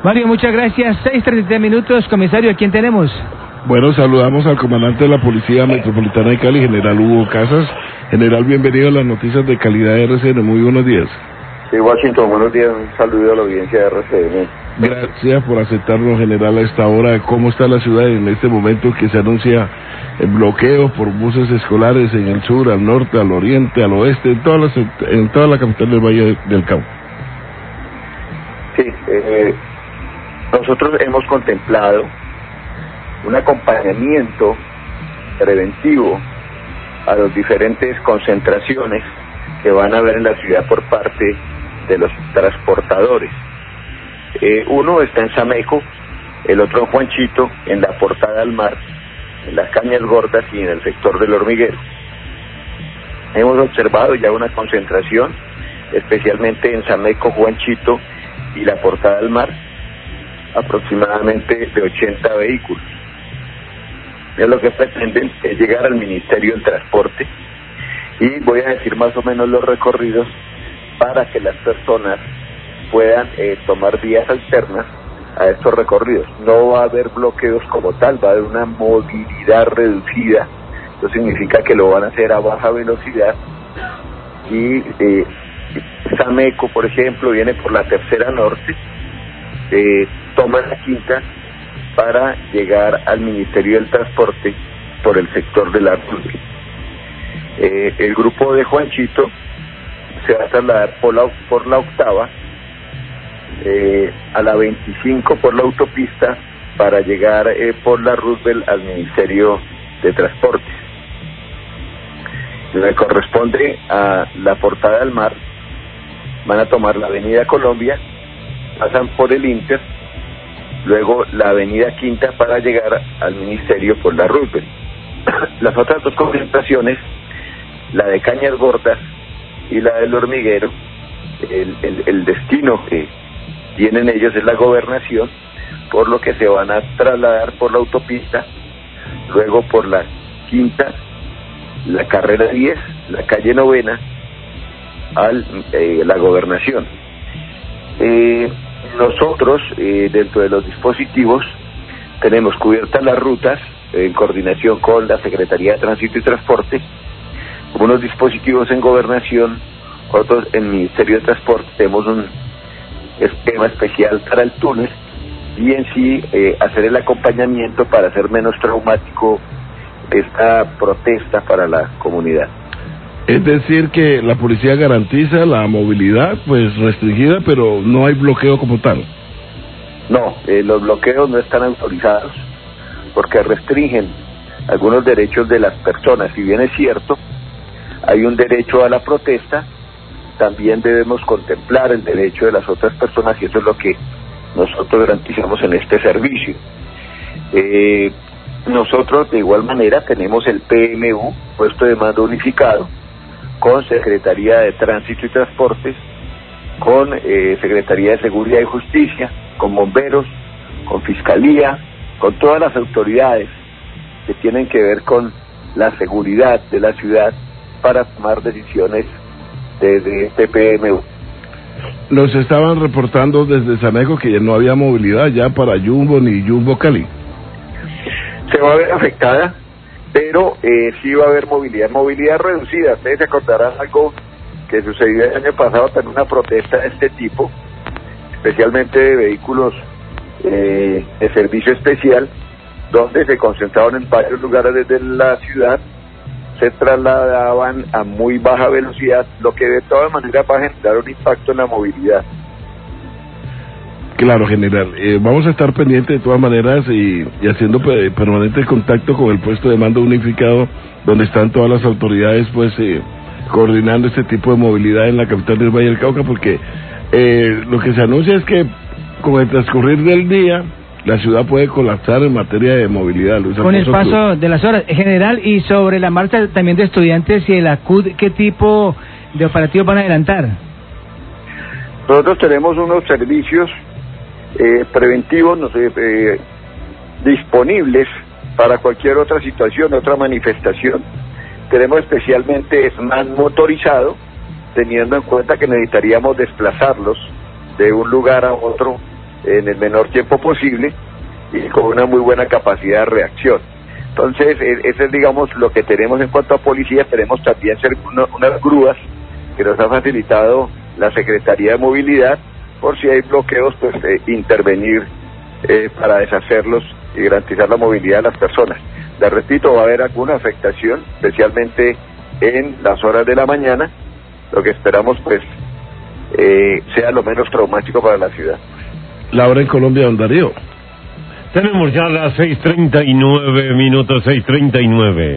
Mario, muchas gracias. 6:33 minutos, comisario, ¿a quién tenemos? Bueno, saludamos al comandante de la Policía Metropolitana de Cali, general Hugo Casas. General, bienvenido a las noticias de calidad de RCN. Muy buenos días. Sí, Washington, buenos días. Un saludo a la audiencia de RCN. Gracias por aceptarnos, general, a esta hora. ¿Cómo está la ciudad en este momento que se anuncia bloqueos por buses escolares en el sur, al norte, al oriente, al oeste, en toda la capital del Valle del Cauca? Sí, nosotros hemos contemplado un acompañamiento preventivo a las diferentes concentraciones que van a haber en la ciudad por parte de los transportadores. Uno está en Sameco, el otro en Juanchito, en la Portada al Mar, en las Cañas Gordas y en el sector del Hormiguero. Hemos observado ya una concentración, especialmente en Sameco, Juanchito y la Portada al Mar, aproximadamente de 80 vehículos. Es lo que pretenden es llegar al Ministerio del Transporte, y voy a decir más o menos los recorridos para que las personas puedan tomar vías alternas a estos recorridos. No va a haber bloqueos como tal, va a haber una movilidad reducida. Eso significa que lo van a hacer a baja velocidad, y Sameco, por ejemplo, viene por la tercera norte, toma la quinta para llegar al Ministerio del Transporte por el sector de la Arturo. El grupo de Juanchito se va a trasladar por la octava, a la 25 por la autopista, para llegar por la Roosevelt al Ministerio de Transportes. Le corresponde a la Portada del Mar, van a tomar la Avenida Colombia, pasan por el Inter, luego la Avenida Quinta para llegar al Ministerio por la Roosevelt. Las otras dos concentraciones, la de Cañas Gordas y la del Hormiguero, el destino que tienen ellos es la Gobernación, por lo que se van a trasladar por la autopista, luego por la Quinta, la Carrera 10, la calle Novena, a la Gobernación. Nosotros, dentro de los dispositivos, tenemos cubiertas las rutas en coordinación con la Secretaría de Tránsito y Transporte, unos dispositivos en Gobernación, otros en Ministerio de Transporte. Tenemos un esquema especial para el túnel, y en sí hacer el acompañamiento para hacer menos traumático esta protesta para la comunidad. Es decir, que la policía garantiza la movilidad, pues restringida, pero no hay bloqueo como tal. No, los bloqueos no están autorizados porque restringen algunos derechos de las personas. Si bien es cierto, hay un derecho a la protesta, también debemos contemplar el derecho de las otras personas, y eso es lo que nosotros garantizamos en este servicio. Nosotros de igual manera tenemos el PMU, puesto de mando unificado, con Secretaría de Tránsito y Transportes, con Secretaría de Seguridad y Justicia, con bomberos, con Fiscalía, con todas las autoridades que tienen que ver con la seguridad de la ciudad para tomar decisiones desde este PMU. Nos estaban reportando desde Sameco que ya no había movilidad ya para Jumbo ni Jumbo Cali. Se va a ver afectada, pero sí va a haber movilidad reducida. Ustedes se acordarán algo que sucedió el año pasado, también una protesta de este tipo, especialmente de vehículos de servicio especial, donde se concentraban en varios lugares de la ciudad, se trasladaban a muy baja velocidad, lo que de todas maneras va a generar un impacto en la movilidad. Claro, general, vamos a estar pendientes de todas maneras y haciendo permanente contacto con el puesto de mando unificado, donde están todas las autoridades, pues coordinando este tipo de movilidad en la capital del Valle del Cauca, porque lo que se anuncia es que con el transcurrir del día la ciudad puede colapsar en materia de movilidad, Luis con el paso de las horas. General, y sobre la marcha también de estudiantes y el ACUD, ¿qué tipo de operativos van a adelantar? Nosotros tenemos unos servicios preventivos disponibles para cualquier otra situación, otra manifestación. Tenemos especialmente SMAN motorizado, teniendo en cuenta que necesitaríamos desplazarlos de un lugar a otro en el menor tiempo posible y con una muy buena capacidad de reacción. Entonces, eso es, digamos, lo que tenemos en cuanto a policía. Tenemos también unas grúas que nos ha facilitado la Secretaría de Movilidad, por si hay bloqueos, pues intervenir para deshacerlos y garantizar la movilidad de las personas. Les repito, va a haber alguna afectación, especialmente en las horas de la mañana. Lo que esperamos, pues, sea lo menos traumático para la ciudad. La hora en Colombia, don Darío. Tenemos ya las 6:39 minutos, 6:39.